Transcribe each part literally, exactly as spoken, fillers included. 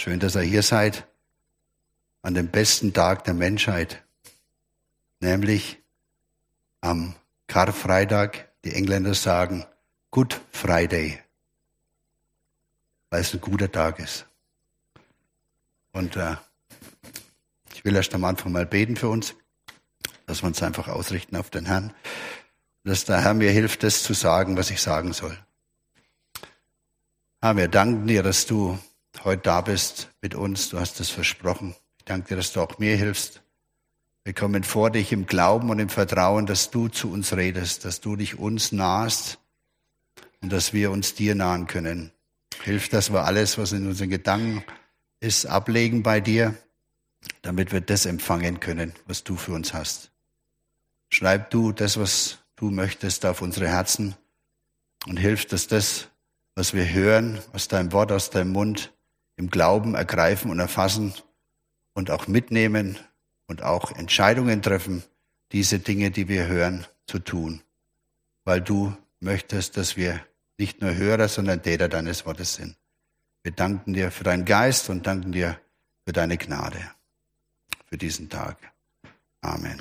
Schön, dass ihr hier seid an dem besten Tag der Menschheit, nämlich am Karfreitag. Die Engländer sagen Good Friday, weil es ein guter Tag ist. Und äh, ich will erst am Anfang mal beten für uns, dass wir uns einfach ausrichten auf den Herrn, dass der Herr mir hilft, das zu sagen, was ich sagen soll. Herr, wir danken dir, dass du heute da bist mit uns. Du hast es versprochen. Ich danke dir, dass du auch mir hilfst. Wir kommen vor dich im Glauben und im Vertrauen, dass du zu uns redest, dass du dich uns nahst und dass wir uns dir nahen können. Hilf, dass wir alles, was in unseren Gedanken ist, ablegen bei dir, damit wir das empfangen können, was du für uns hast. Schreib du das, was du möchtest, auf unsere Herzen und hilf, dass das, was wir hören, aus deinem Wort, aus deinem Mund, im Glauben ergreifen und erfassen und auch mitnehmen und auch Entscheidungen treffen, diese Dinge, die wir hören, zu tun. Weil du möchtest, dass wir nicht nur Hörer, sondern Täter deines Wortes sind. Wir danken dir für deinen Geist und danken dir für deine Gnade, für diesen Tag. Amen.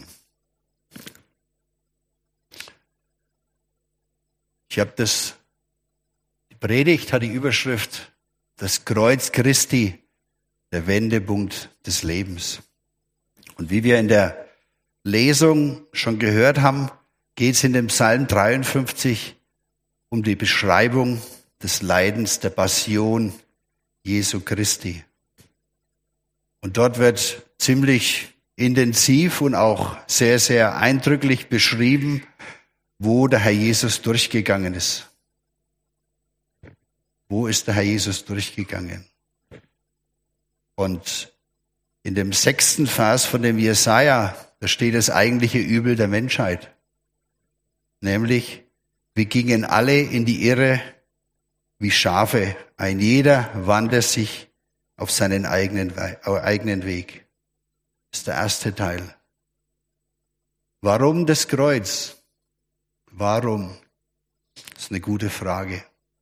Ich habe das, die Predigt hat die Überschrift Das Kreuz Christi, der Wendepunkt des Lebens. Und wie wir in der Lesung schon gehört haben, geht es in dem Psalm dreiundfünfzig um die Beschreibung des Leidens, der Passion Jesu Christi. Und dort wird ziemlich intensiv und auch sehr, sehr eindrücklich beschrieben, wo der Herr Jesus durchgegangen ist. Wo ist der Herr Jesus durchgegangen? Und in dem sechsten Vers von dem Jesaja, da steht das eigentliche Übel der Menschheit. Nämlich, wir gingen alle in die Irre wie Schafe. Ein jeder wandte sich auf seinen eigenen, eigenen Weg. Das ist der erste Teil. Warum das Kreuz? Warum? Das ist eine gute Frage.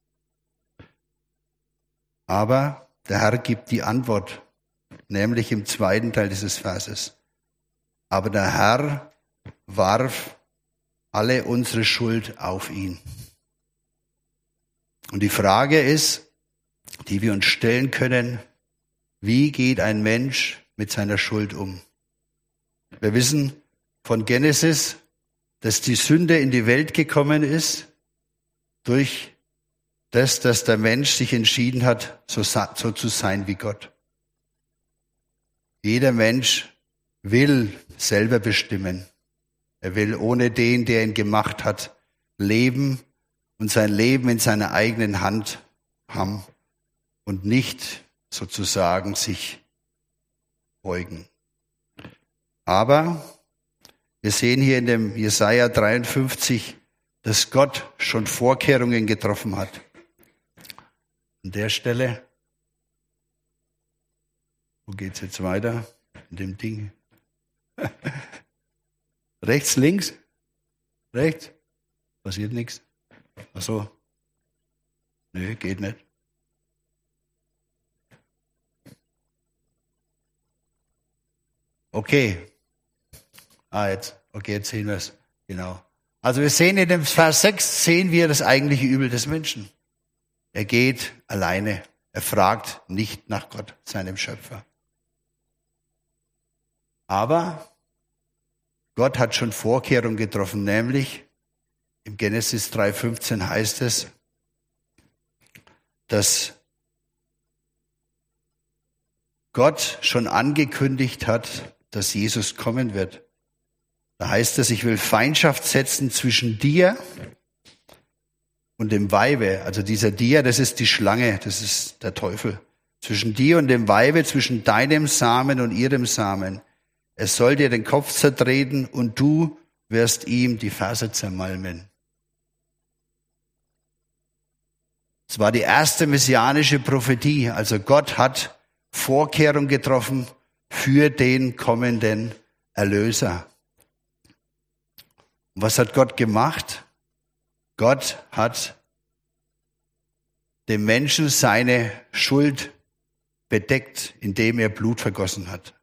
Aber der Herr gibt die Antwort, nämlich im zweiten Teil dieses Verses. Aber der Herr warf alle unsere Schuld auf ihn. Und die Frage ist, die wir uns stellen können, wie geht ein Mensch mit seiner Schuld um? Wir wissen von Genesis, dass die Sünde in die Welt gekommen ist durch das, dass der Mensch sich entschieden hat, so, so zu sein wie Gott. Jeder Mensch will selber bestimmen. Er will ohne den, der ihn gemacht hat, leben und sein Leben in seiner eigenen Hand haben und nicht sozusagen sich beugen. Aber wir sehen hier in dem Jesaja dreiundfünfzig, dass Gott schon Vorkehrungen getroffen hat. An der Stelle, wo geht's jetzt weiter? In dem Ding. Rechts, links? Rechts? Passiert nichts? Ach so. Nö, geht nicht. Okay. Ah, jetzt. Okay, jetzt sehen wir es. Genau. Also wir sehen in dem Vers sechs, sehen wir das eigentliche Übel des Menschen. Er geht alleine. Er fragt nicht nach Gott, seinem Schöpfer. Aber Gott hat schon Vorkehrungen getroffen, nämlich im Genesis drei fünfzehn heißt es, dass Gott schon angekündigt hat, dass Jesus kommen wird. Da heißt es, ich will Feindschaft setzen zwischen dir und dem Weibe. Also dieser dir, das ist die Schlange, das ist der Teufel. Zwischen dir und dem Weibe, zwischen deinem Samen und ihrem Samen. Er soll dir den Kopf zertreten und du wirst ihm die Ferse zermalmen. Es war die erste messianische Prophetie. Also Gott hat Vorkehrungen getroffen für den kommenden Erlöser. Und was hat Gott gemacht? Gott hat dem Menschen seine Schuld bedeckt, indem er Blut vergossen hat.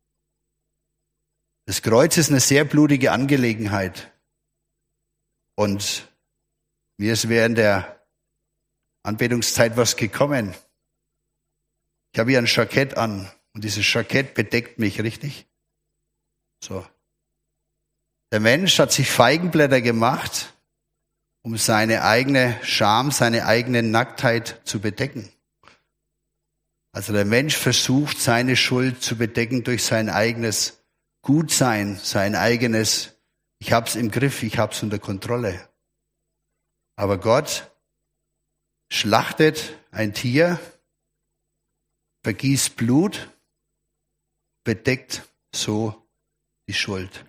Das Kreuz ist eine sehr blutige Angelegenheit. Und mir ist während der Anbetungszeit was gekommen. Ich habe hier ein Jackett an und dieses Jackett bedeckt mich, richtig? So. Der Mensch hat sich Feigenblätter gemacht, um seine eigene Scham, seine eigene Nacktheit zu bedecken. Also der Mensch versucht, seine Schuld zu bedecken durch sein eigenes Gutsein, sein eigenes, ich hab's im Griff, ich hab's unter Kontrolle. Aber Gott schlachtet ein Tier, vergießt Blut, bedeckt so die Schuld.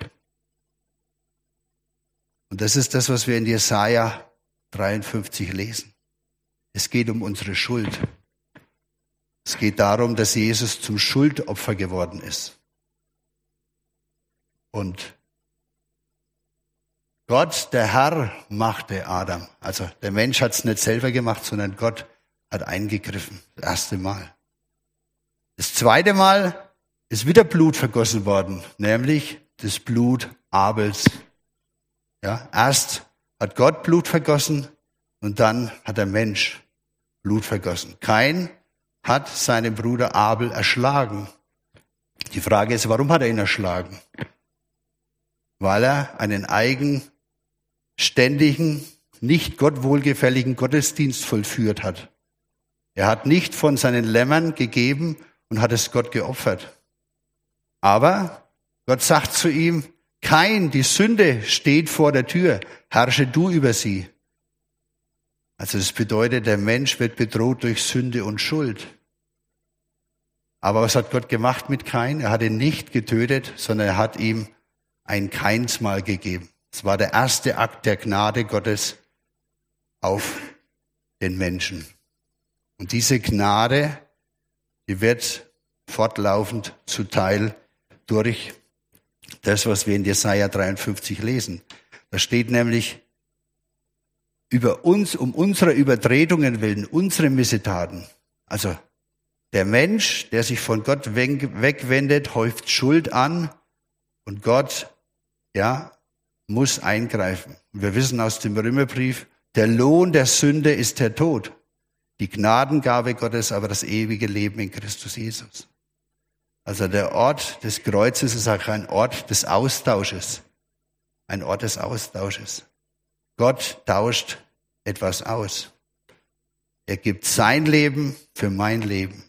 Und das ist das, was wir in Jesaja dreiundfünfzig lesen. Es geht um unsere Schuld. Es geht darum, dass Jesus zum Schuldopfer geworden ist. Und Gott, der Herr, machte Adam. Also der Mensch hat es nicht selber gemacht, sondern Gott hat eingegriffen. Das erste Mal. Das zweite Mal ist wieder Blut vergossen worden, nämlich das Blut Abels. Ja, erst hat Gott Blut vergossen und dann hat der Mensch Blut vergossen. Kain hat seinen Bruder Abel erschlagen. Die Frage ist, warum hat er ihn erschlagen? Weil er einen eigenständigen, nicht Gott wohlgefälligen Gottesdienst vollführt hat. Er hat nicht von seinen Lämmern gegeben und hat es Gott geopfert. Aber Gott sagt zu ihm, Kain, die Sünde steht vor der Tür, herrsche du über sie. Also das bedeutet, der Mensch wird bedroht durch Sünde und Schuld. Aber was hat Gott gemacht mit Kain? Er hat ihn nicht getötet, sondern er hat ihm ein Kainsmal gegeben. Es war der erste Akt der Gnade Gottes auf den Menschen. Und diese Gnade, die wird fortlaufend zuteil durch das, was wir in Jesaja dreiundfünfzig lesen. Da steht nämlich, über uns, um unsere Übertretungen willen, unsere Missetaten. Also der Mensch, der sich von Gott wegwendet, häuft Schuld an und Gott, ja, muss eingreifen. Und wir wissen aus dem Römerbrief, der Lohn der Sünde ist der Tod. Die Gnadengabe Gottes aber das ewige Leben in Christus Jesus. Also der Ort des Kreuzes ist auch ein Ort des Austausches. Ein Ort des Austausches. Gott tauscht etwas aus. Er gibt sein Leben für mein Leben.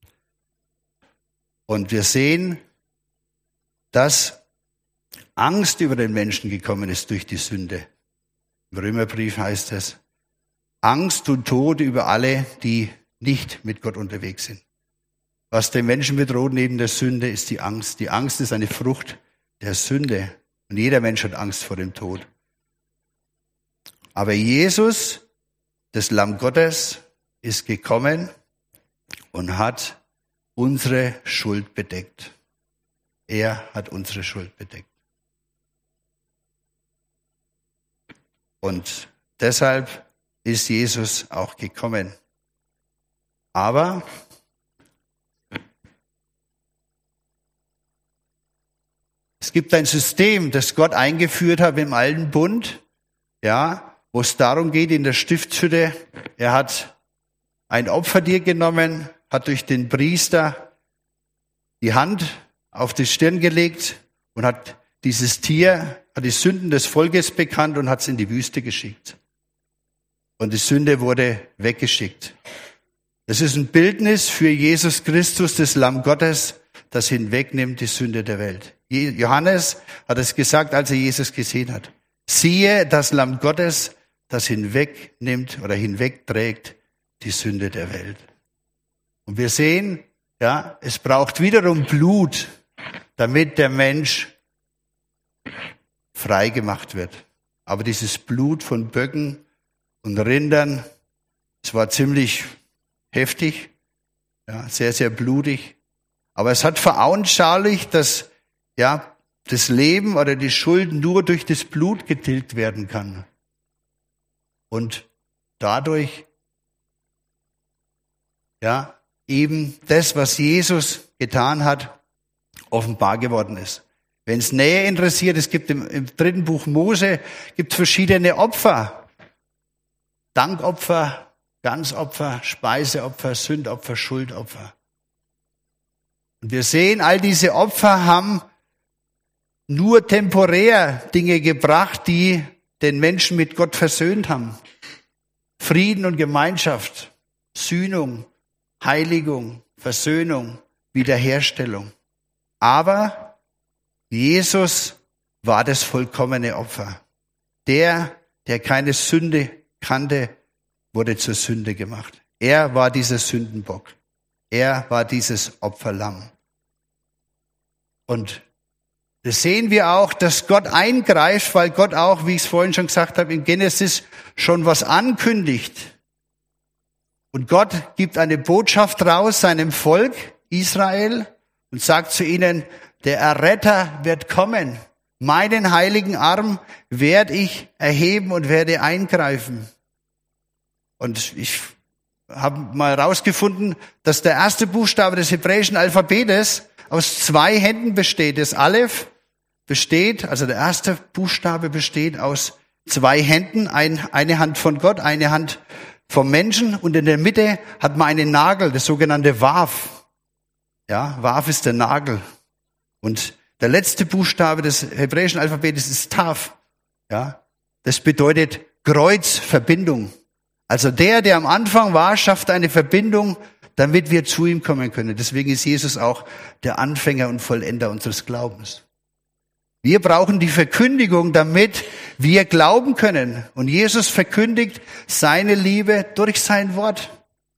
Und wir sehen, dass Angst über den Menschen gekommen ist durch die Sünde. Im Römerbrief heißt es, Angst und Tod über alle, die nicht mit Gott unterwegs sind. Was den Menschen bedroht neben der Sünde, ist die Angst. Die Angst ist eine Frucht der Sünde. Und jeder Mensch hat Angst vor dem Tod. Aber Jesus, das Lamm Gottes, ist gekommen und hat unsere Schuld bedeckt. Er hat unsere Schuld bedeckt. Und deshalb ist Jesus auch gekommen. Aber es gibt ein System, das Gott eingeführt hat im Alten Bund, ja, wo es darum geht in der Stiftshütte. Er hat ein Opfertier genommen, hat durch den Priester die Hand auf die Stirn gelegt und hat dieses Tier, hat die Sünden des Volkes bekannt und hat es in die Wüste geschickt. Und die Sünde wurde weggeschickt. Das ist ein Bildnis für Jesus Christus, das Lamm Gottes, das hinwegnimmt die Sünde der Welt. Johannes hat es gesagt, als er Jesus gesehen hat. Siehe das Lamm Gottes, das hinwegnimmt oder hinwegträgt die Sünde der Welt. Und wir sehen, ja, es braucht wiederum Blut, damit der Mensch frei gemacht wird. Aber dieses Blut von Böcken und Rindern, es war ziemlich heftig, ja, sehr, sehr blutig. Aber es hat veranschaulicht, dass ja, das Leben oder die Schuld nur durch das Blut getilgt werden kann. Und dadurch, ja, eben das, was Jesus getan hat, offenbar geworden ist. Wenn es näher interessiert, es gibt im, im dritten Buch Mose, gibt verschiedene Opfer. Dankopfer, Ganzopfer, Speiseopfer, Sündopfer, Schuldopfer. Und wir sehen, all diese Opfer haben nur temporär Dinge gebracht, die den Menschen mit Gott versöhnt haben. Frieden und Gemeinschaft, Sühnung, Heiligung, Versöhnung, Wiederherstellung. Aber Jesus war das vollkommene Opfer. Der, der keine Sünde kannte, wurde zur Sünde gemacht. Er war dieser Sündenbock. Er war dieses Opferlamm. Und das sehen wir auch, dass Gott eingreift, weil Gott auch, wie ich es vorhin schon gesagt habe, in Genesis schon was ankündigt. Und Gott gibt eine Botschaft raus seinem Volk Israel und sagt zu ihnen, der Erretter wird kommen. Meinen heiligen Arm werde ich erheben und werde eingreifen. Und ich habe mal rausgefunden, dass der erste Buchstabe des hebräischen Alphabetes aus zwei Händen besteht. Das Aleph besteht, also der erste Buchstabe besteht aus zwei Händen, ein, eine Hand von Gott, eine Hand vom Menschen und in der Mitte hat man einen Nagel, das sogenannte Waf. Ja, Waf ist der Nagel. Und der letzte Buchstabe des hebräischen Alphabetes ist Tav. Ja, das bedeutet Kreuz, Verbindung. Also der, der am Anfang war, schafft eine Verbindung, damit wir zu ihm kommen können. Deswegen ist Jesus auch der Anfänger und Vollender unseres Glaubens. Wir brauchen die Verkündigung, damit wir glauben können. Und Jesus verkündigt seine Liebe durch sein Wort.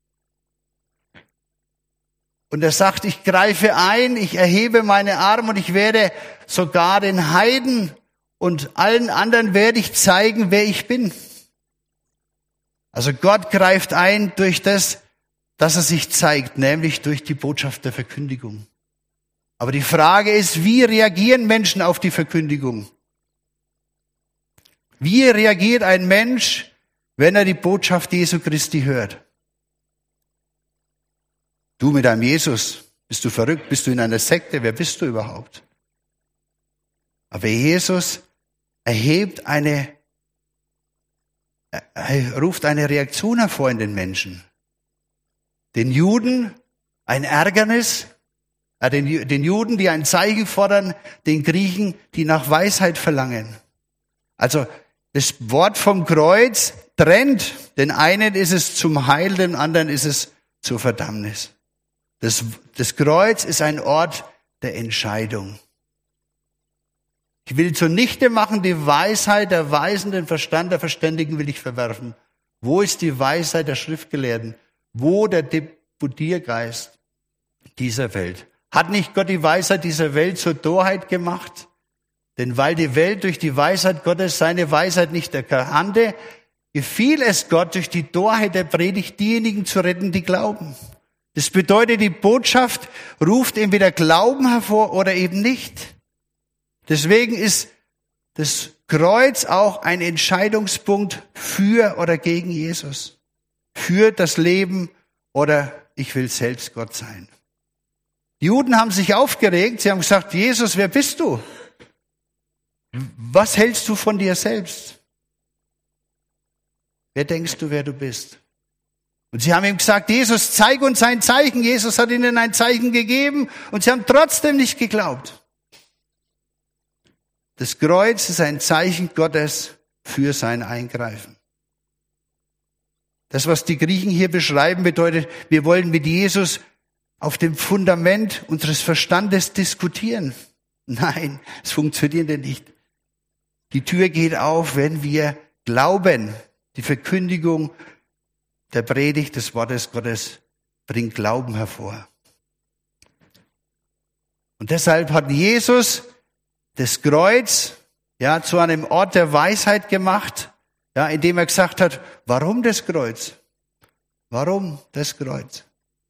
Und er sagt, ich greife ein, ich erhebe meine Arme und ich werde sogar den Heiden und allen anderen werde ich zeigen, wer ich bin. Also Gott greift ein durch das, dass er sich zeigt, nämlich durch die Botschaft der Verkündigung. Aber die Frage ist, wie reagieren Menschen auf die Verkündigung? Wie reagiert ein Mensch, wenn er die Botschaft Jesu Christi hört? Du mit deinem Jesus, bist du verrückt? Bist du in einer Sekte? Wer bist du überhaupt? Aber Jesus erhebt eine, er ruft eine Reaktion hervor in den Menschen. Den Juden ein Ärgernis, äh, den, den Juden, die ein Zeichen fordern, den Griechen, die nach Weisheit verlangen. Also das Wort vom Kreuz trennt. Den einen ist es zum Heil, den anderen ist es zur Verdammnis. Das, das Kreuz ist ein Ort der Entscheidung. Ich will zunichte machen die Weisheit der Weisen, den Verstand der Verständigen will ich verwerfen. Wo ist die Weisheit der Schriftgelehrten? Wo der Deputiergeist dieser Welt? Hat nicht Gott die Weisheit dieser Welt zur Torheit gemacht? Denn weil die Welt durch die Weisheit Gottes seine Weisheit nicht erkannte, gefiel es Gott, durch die Torheit der Predigt diejenigen zu retten, die glauben. Das bedeutet, die Botschaft ruft entweder Glauben hervor oder eben nicht. Deswegen ist das Kreuz auch ein Entscheidungspunkt für oder gegen Jesus. Für das Leben oder ich will selbst Gott sein. Die Juden haben sich aufgeregt. Sie haben gesagt, Jesus, wer bist du? Was hältst du von dir selbst? Wer denkst du, wer du bist? Und sie haben ihm gesagt, Jesus, zeig uns ein Zeichen. Jesus hat ihnen ein Zeichen gegeben und sie haben trotzdem nicht geglaubt. Das Kreuz ist ein Zeichen Gottes für sein Eingreifen. Das, was die Griechen hier beschreiben, bedeutet, wir wollen mit Jesus auf dem Fundament unseres Verstandes diskutieren. Nein, es funktioniert nicht. Die Tür geht auf, wenn wir glauben. Die Verkündigung der Predigt des Wortes Gottes bringt Glauben hervor. Und deshalb hat Jesus das Kreuz ja zu einem Ort der Weisheit gemacht, ja, indem er gesagt hat, warum das Kreuz? Warum das Kreuz?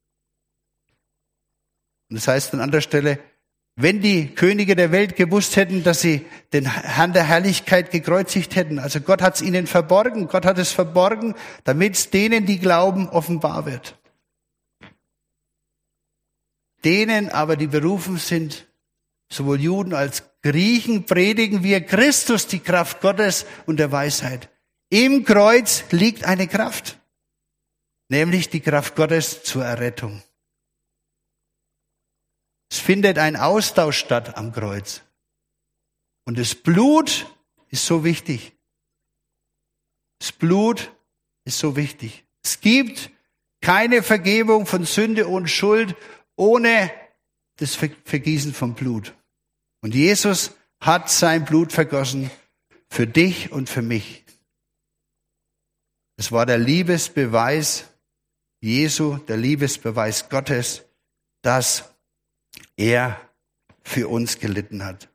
Und das heißt an anderer Stelle, wenn die Könige der Welt gewusst hätten, dass sie den Herrn der Herrlichkeit gekreuzigt hätten, also Gott hat es ihnen verborgen, Gott hat es verborgen, damit es denen, die glauben, offenbar wird. denen aber, die berufen sind, sowohl Juden als Griechen, predigen wir Christus, die Kraft Gottes und der Weisheit. Im Kreuz liegt eine Kraft, nämlich die Kraft Gottes zur Errettung. Es findet ein Austausch statt am Kreuz. Und das Blut ist so wichtig. Das Blut ist so wichtig. Es gibt keine Vergebung von Sünde und Schuld ohne das Vergießen von Blut. Und Jesus hat sein Blut vergossen für dich und für mich. Es war der Liebesbeweis Jesu, der Liebesbeweis Gottes, dass er für uns gelitten hat.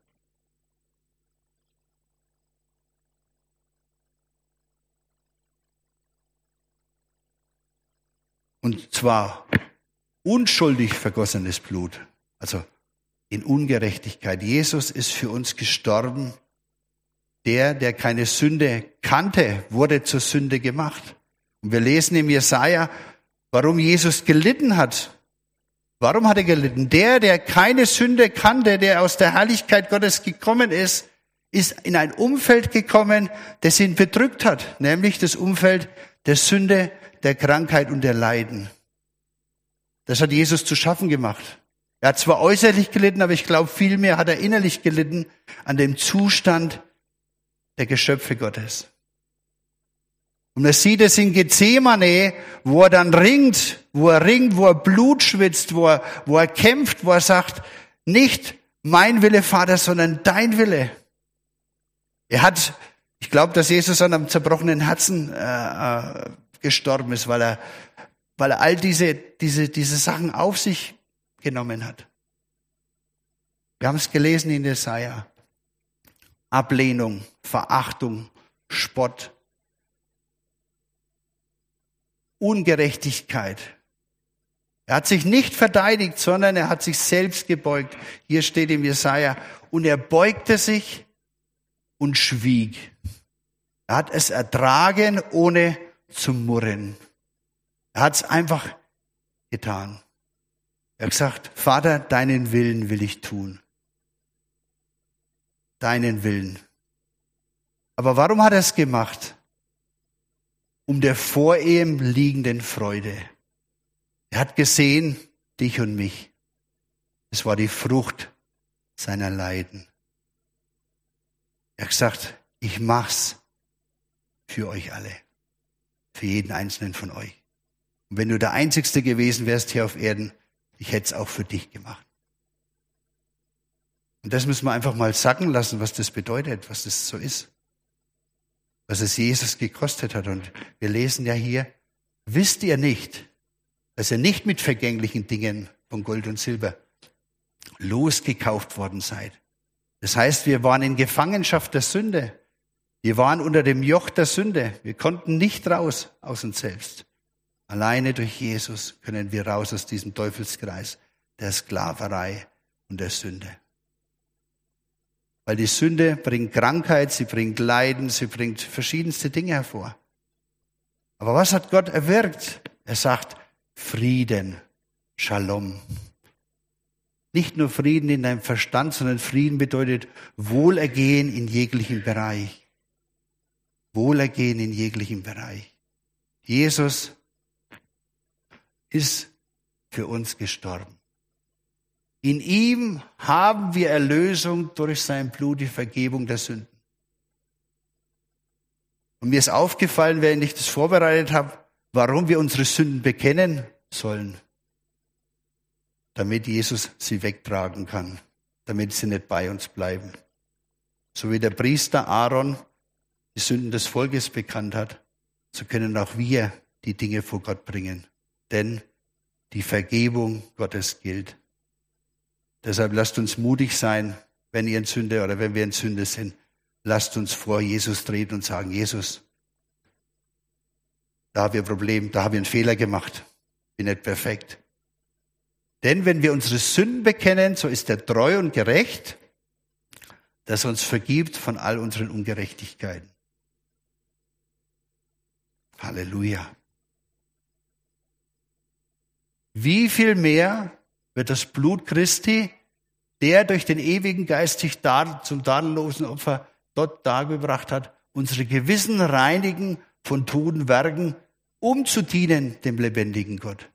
Und zwar unschuldig vergossenes Blut, also in Ungerechtigkeit. Jesus ist für uns gestorben. Der, der keine Sünde kannte, wurde zur Sünde gemacht. Und wir lesen im Jesaja, warum Jesus gelitten hat. Warum hat er gelitten? Der, der keine Sünde kannte, der aus der Herrlichkeit Gottes gekommen ist, ist in ein Umfeld gekommen, das ihn bedrückt hat, nämlich das Umfeld der Sünde, der Krankheit und der Leiden. Das hat Jesus zu schaffen gemacht. Er hat zwar äußerlich gelitten, aber ich glaube, vielmehr hat er innerlich gelitten an dem Zustand der Geschöpfe Gottes. Und man sieht es in Gethsemane, wo er dann ringt, wo er ringt, wo er Blut schwitzt, wo er, wo er kämpft, wo er sagt, nicht mein Wille, Vater, sondern dein Wille. Er hat, ich glaube, dass Jesus an einem zerbrochenen Herzen äh, gestorben ist, weil er, weil er all diese, diese, diese Sachen auf sich genommen hat. Wir haben es gelesen in Jesaja. Ablehnung, Verachtung, Spott, Ungerechtigkeit. Er hat sich nicht verteidigt, sondern er hat sich selbst gebeugt. Hier steht im Jesaja, und er beugte sich und schwieg. Er hat es ertragen, ohne zu murren. Er hat es einfach getan. Er hat gesagt, Vater, deinen Willen will ich tun. Deinen Willen. Aber warum hat er es gemacht? Um der vor ihm liegenden Freude. Er hat gesehen, dich und mich. Es war die Frucht seiner Leiden. Er hat gesagt, ich mach's für euch alle. Für jeden einzelnen von euch. Und wenn du der Einzigste gewesen wärst hier auf Erden, ich hätte es auch für dich gemacht. Und das müssen wir einfach mal sacken lassen, was das bedeutet, was das so ist. Was es Jesus gekostet hat. Und wir lesen ja hier, wisst ihr nicht, dass ihr nicht mit vergänglichen Dingen von Gold und Silber losgekauft worden seid. Das heißt, wir waren in Gefangenschaft der Sünde. Wir waren unter dem Joch der Sünde. Wir konnten nicht raus aus uns selbst. Alleine durch Jesus können wir raus aus diesem Teufelskreis der Sklaverei und der Sünde. Weil die Sünde bringt Krankheit, sie bringt Leiden, sie bringt verschiedenste Dinge hervor. Aber was hat Gott erwirkt? Er sagt Frieden, Shalom. Nicht nur Frieden in deinem Verstand, sondern Frieden bedeutet Wohlergehen in jeglichem Bereich. Wohlergehen in jeglichem Bereich. Jesus ist für uns gestorben. In ihm haben wir Erlösung durch sein Blut, die Vergebung der Sünden. Und mir ist aufgefallen, während ich das vorbereitet habe, warum wir unsere Sünden bekennen sollen. Damit Jesus sie wegtragen kann, damit sie nicht bei uns bleiben. So wie der Priester Aaron die Sünden des Volkes bekannt hat, so können auch wir die Dinge vor Gott bringen. Denn die Vergebung Gottes gilt. Deshalb lasst uns mutig sein, wenn ihr in Sünde oder wenn wir in Sünde sind. Lasst uns vor Jesus treten und sagen, Jesus, da haben wir ein Problem, da haben wir einen Fehler gemacht. Bin nicht perfekt. Denn wenn wir unsere Sünden bekennen, so ist er treu und gerecht, dass er uns vergibt von all unseren Ungerechtigkeiten. Halleluja. Wie viel mehr wird das Blut Christi, der durch den ewigen Geist sich dar, zum tadellosen Opfer dort dargebracht hat, unsere Gewissen reinigen von toten Werken, um zu dienen dem lebendigen Gott.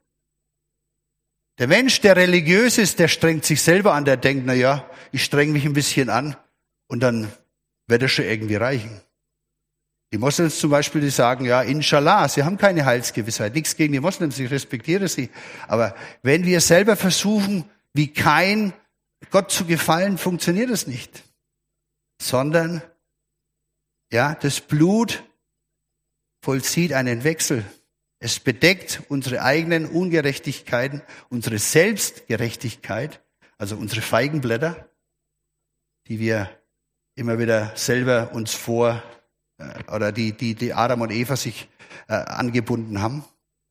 Der Mensch, der religiös ist, der strengt sich selber an, der denkt, na ja, ich streng mich ein bisschen an und dann wird es schon irgendwie reichen. Die Moslems zum Beispiel, die sagen, ja, inshallah, sie haben keine Heilsgewissheit. Nichts gegen die Moslems, ich respektiere sie. Aber wenn wir selber versuchen, wie Kain, Gott zu gefallen, funktioniert es nicht. Sondern, ja, das Blut vollzieht einen Wechsel. Es bedeckt unsere eigenen Ungerechtigkeiten, unsere Selbstgerechtigkeit, also unsere Feigenblätter, die wir immer wieder selber uns vor oder die, die, die Adam und Eva sich äh, angebunden haben,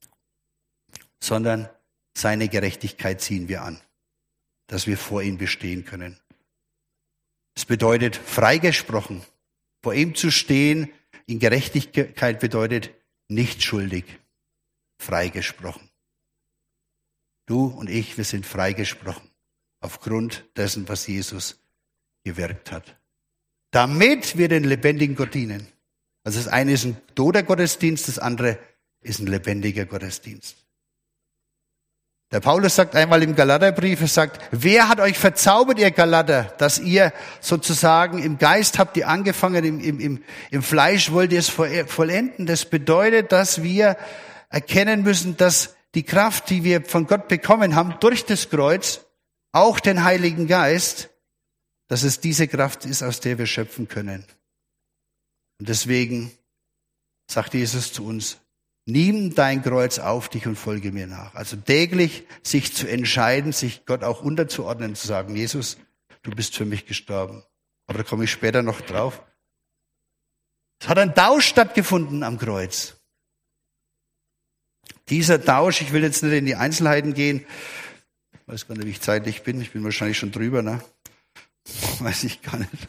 sondern seine Gerechtigkeit ziehen wir an, dass wir vor ihm bestehen können. Es bedeutet freigesprochen. Vor ihm zu stehen in Gerechtigkeit bedeutet nicht schuldig. Freigesprochen. Du und ich, wir sind freigesprochen aufgrund dessen, was Jesus gewirkt hat. Damit wir den lebendigen Gott dienen. Also das eine ist ein toter Gottesdienst, das andere ist ein lebendiger Gottesdienst. Der Paulus sagt einmal im Galaterbrief, er sagt, wer hat euch verzaubert, ihr Galater, dass ihr sozusagen im Geist habt ihr angefangen, im, im, im, im Fleisch wollt ihr es vollenden. Das bedeutet, dass wir erkennen müssen, dass die Kraft, die wir von Gott bekommen haben, durch das Kreuz, auch den Heiligen Geist, dass es diese Kraft ist, aus der wir schöpfen können. Und deswegen sagt Jesus zu uns, nimm dein Kreuz auf dich und folge mir nach. Also täglich sich zu entscheiden, sich Gott auch unterzuordnen, zu sagen, Jesus, du bist für mich gestorben. Aber da komme ich später noch drauf. Es hat ein Tausch stattgefunden am Kreuz. Dieser Tausch, ich will jetzt nicht in die Einzelheiten gehen, ich weiß gar nicht, wie ich zeitlich bin, ich bin wahrscheinlich schon drüber, ne? Weiß ich gar nicht.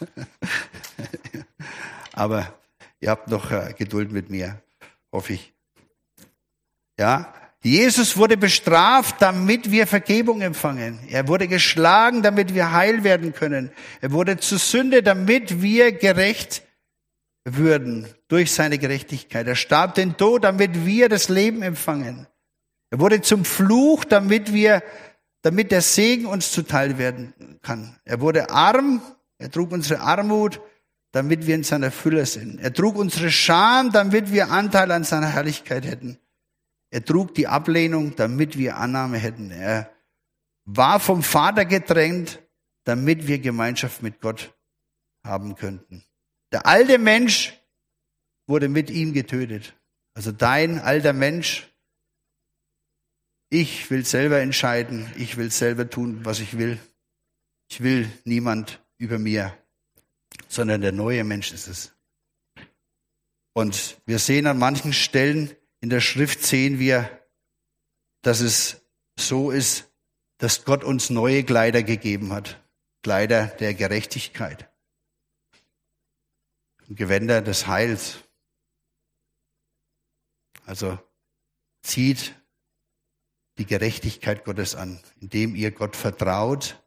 Aber ihr habt noch Geduld mit mir, hoffe ich. Ja, Jesus wurde bestraft, damit wir Vergebung empfangen. Er wurde geschlagen, damit wir heil werden können. Er wurde zur Sünde, damit wir gerecht würden durch seine Gerechtigkeit. Er starb den Tod, damit wir das Leben empfangen. Er wurde zum Fluch, damit wir, damit der Segen uns zuteil werden kann. Er wurde arm, er trug unsere Armut, damit wir in seiner Fülle sind. Er trug unsere Scham, damit wir Anteil an seiner Herrlichkeit hätten. Er trug die Ablehnung, damit wir Annahme hätten. Er war vom Vater getrennt, damit wir Gemeinschaft mit Gott haben könnten. Der alte Mensch wurde mit ihm getötet. Also dein alter Mensch, ich will selber entscheiden, ich will selber tun, was ich will. Ich will niemand über mir, sondern der neue Mensch ist es. Und wir sehen an manchen Stellen in der Schrift, sehen wir, dass es so ist, dass Gott uns neue Kleider gegeben hat. Kleider der Gerechtigkeit. Gewänder des Heils. Also zieht die Gerechtigkeit Gottes an, indem ihr Gott vertraut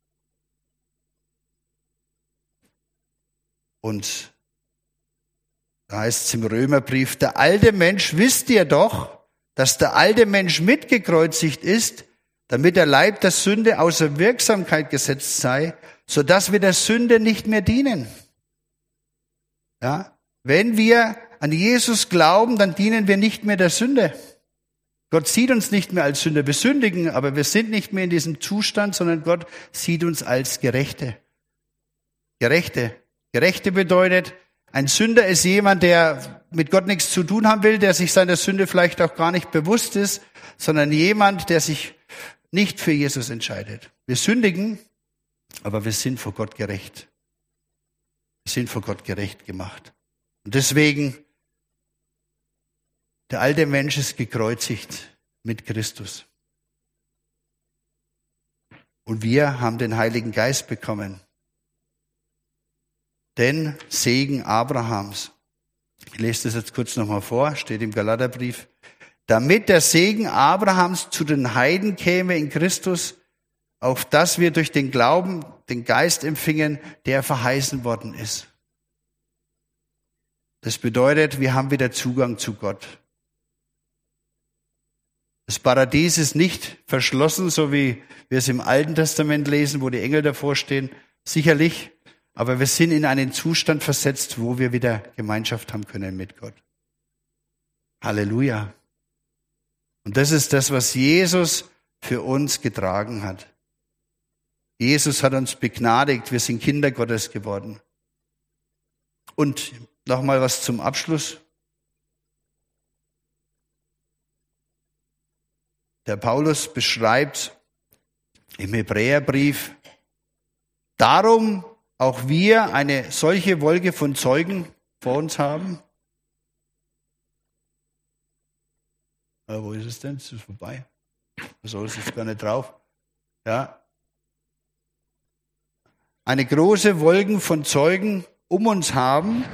und da heißt es im Römerbrief, der alte Mensch, wisst ihr doch, dass der alte Mensch mitgekreuzigt ist, damit der Leib der Sünde außer Wirksamkeit gesetzt sei, sodass wir der Sünde nicht mehr dienen. Ja, wenn wir an Jesus glauben, dann dienen wir nicht mehr der Sünde. Gott sieht uns nicht mehr als Sünder. Wir sündigen, aber wir sind nicht mehr in diesem Zustand, sondern Gott sieht uns als Gerechte. Gerechte. Gerechte bedeutet, ein Sünder ist jemand, der mit Gott nichts zu tun haben will, der sich seiner Sünde vielleicht auch gar nicht bewusst ist, sondern jemand, der sich nicht für Jesus entscheidet. Wir sündigen, aber wir sind vor Gott gerecht. Wir sind vor Gott gerecht gemacht. Und deswegen, der alte Mensch ist gekreuzigt mit Christus. Und wir haben den Heiligen Geist bekommen. Den Segen Abrahams. Ich lese das jetzt kurz nochmal vor, steht im Galaterbrief. Damit der Segen Abrahams zu den Heiden käme in Christus, auf das wir durch den Glauben den Geist empfingen, der verheißen worden ist. Das bedeutet, wir haben wieder Zugang zu Gott. Das Paradies ist nicht verschlossen, so wie wir es im Alten Testament lesen, wo die Engel davor stehen. Sicherlich, aber wir sind in einen Zustand versetzt, wo wir wieder Gemeinschaft haben können mit Gott. Halleluja. Und das ist das, was Jesus für uns getragen hat. Jesus hat uns begnadigt, wir sind Kinder Gottes geworden. Und nochmal was zum Abschluss. Der Paulus beschreibt im Hebräerbrief, darum auch wir eine solche Wolke von Zeugen vor uns haben. Ja, wo ist es denn? Es ist vorbei. So ist es gar nicht drauf. Ja. Eine große Wolke von Zeugen um uns haben.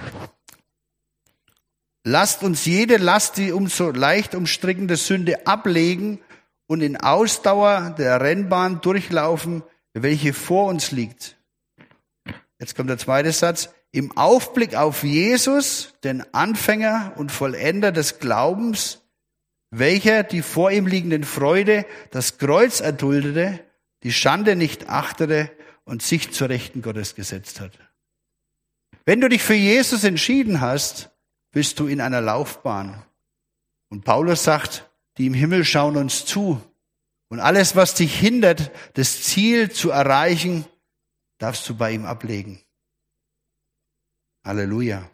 Lasst uns jede Last, die uns so leicht umstrickende Sünde ablegen und in Ausdauer der Rennbahn durchlaufen, welche vor uns liegt. Jetzt kommt der zweite Satz. Im Aufblick auf Jesus, den Anfänger und Vollender des Glaubens, welcher die vor ihm liegenden Freude, das Kreuz erduldete, die Schande nicht achtete und sich zur Rechten Gottes gesetzt hat. Wenn du dich für Jesus entschieden hast, bist du in einer Laufbahn. Und Paulus sagt, die im Himmel schauen uns zu. Und alles, was dich hindert, das Ziel zu erreichen, darfst du bei ihm ablegen. Halleluja.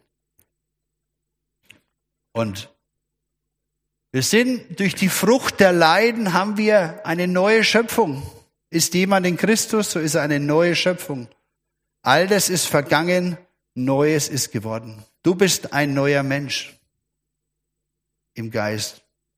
Und wir sind durch die Frucht der Leiden haben wir eine neue Schöpfung. Ist jemand in Christus, so ist er eine neue Schöpfung. Altes ist vergangen, Neues ist geworden. Du bist ein neuer Mensch im Geist.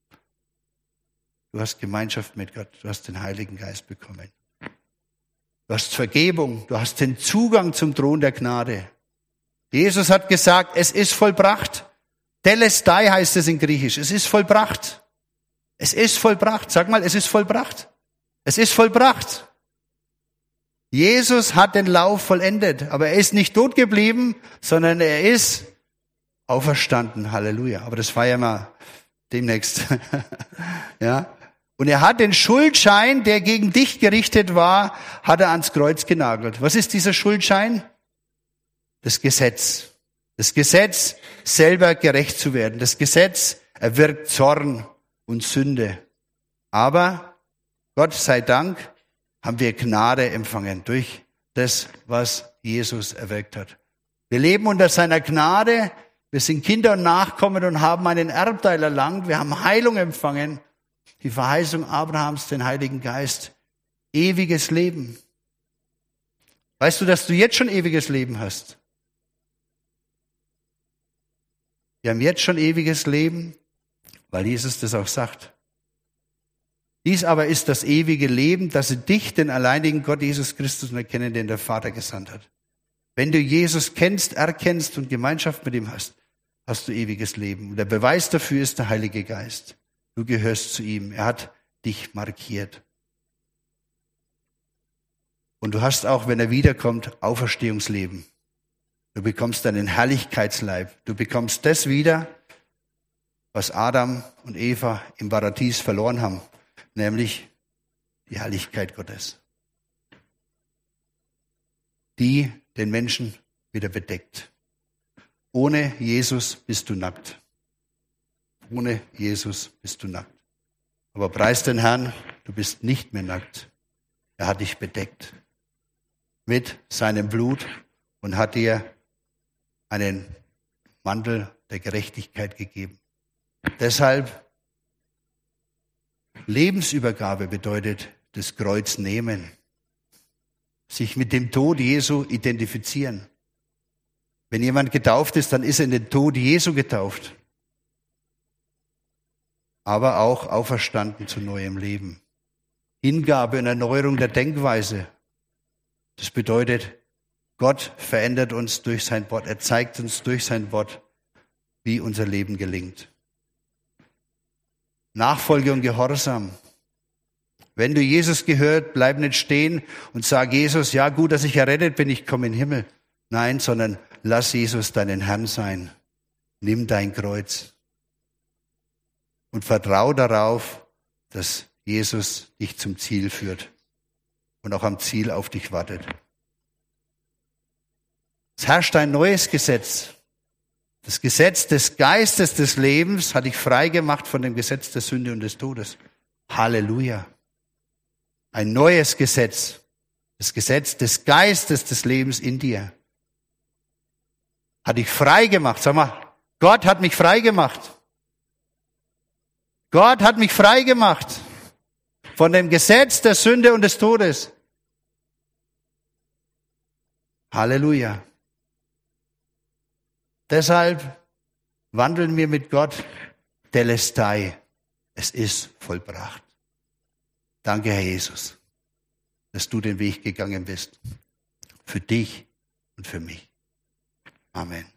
Du hast Gemeinschaft mit Gott, du hast den Heiligen Geist bekommen. Du hast Vergebung, du hast den Zugang zum Thron der Gnade. Jesus hat gesagt, es ist vollbracht. Telestai heißt es in Griechisch. Es ist vollbracht. Es ist vollbracht. Sag mal, es ist vollbracht. Es ist vollbracht. Jesus hat den Lauf vollendet, aber er ist nicht tot geblieben, sondern er ist auferstanden. Halleluja. Aber das feiern wir demnächst. Ja. Und er hat den Schuldschein, der gegen dich gerichtet war, hat er ans Kreuz genagelt. Was ist dieser Schuldschein? Das Gesetz. Das Gesetz, selber gerecht zu werden. Das Gesetz erwirkt Zorn und Sünde. Aber Gott sei Dank haben wir Gnade empfangen durch das, was Jesus erwirkt hat. Wir leben unter seiner Gnade. Wir sind Kinder und Nachkommen und haben einen Erbteil erlangt. Wir haben Heilung empfangen. Die Verheißung Abrahams, den Heiligen Geist. Ewiges Leben. Weißt du, dass du jetzt schon ewiges Leben hast? Wir haben jetzt schon ewiges Leben, weil Jesus das auch sagt. Dies aber ist das ewige Leben, dass sie dich, den alleinigen Gott Jesus Christus, erkennen, den der Vater gesandt hat. Wenn du Jesus kennst, erkennst und Gemeinschaft mit ihm hast, hast du ewiges Leben. Und der Beweis dafür ist der Heilige Geist. Du gehörst zu ihm. Er hat dich markiert. Und du hast auch, wenn er wiederkommt, Auferstehungsleben. Du bekommst deinen Herrlichkeitsleib. Du bekommst das wieder, was Adam und Eva im Paradies verloren haben, nämlich die Herrlichkeit Gottes, die den Menschen wieder bedeckt. Ohne Jesus bist du nackt. Ohne Jesus bist du nackt. Aber preis den Herrn, du bist nicht mehr nackt. Er hat dich bedeckt mit seinem Blut und hat dir einen Mantel der Gerechtigkeit gegeben. Deshalb Lebensübergabe bedeutet das Kreuz nehmen, sich mit dem Tod Jesu identifizieren. Wenn jemand getauft ist, dann ist er in den Tod Jesu getauft, aber auch auferstanden zu neuem Leben. Hingabe und Erneuerung der Denkweise. Das bedeutet, Gott verändert uns durch sein Wort. Er zeigt uns durch sein Wort, wie unser Leben gelingt. Nachfolge und Gehorsam. Wenn du Jesus gehört, bleib nicht stehen und sag Jesus, ja gut, dass ich errettet bin, ich komme in den Himmel. Nein, sondern lass Jesus deinen Herrn sein. Nimm dein Kreuz und vertrau darauf, dass Jesus dich zum Ziel führt und auch am Ziel auf dich wartet. Es herrscht ein neues Gesetz. Das Gesetz des Geistes des Lebens hat dich frei gemacht von dem Gesetz der Sünde und des Todes. Halleluja. Ein neues Gesetz. Das Gesetz des Geistes des Lebens in dir. Hat dich frei gemacht. Sag mal, Gott hat mich frei gemacht. Gott hat mich frei gemacht von dem Gesetz der Sünde und des Todes. Halleluja. Deshalb wandeln wir mit Gott, Telestai. Es ist vollbracht. Danke, Herr Jesus, dass du den Weg gegangen bist. Für dich und für mich. Amen.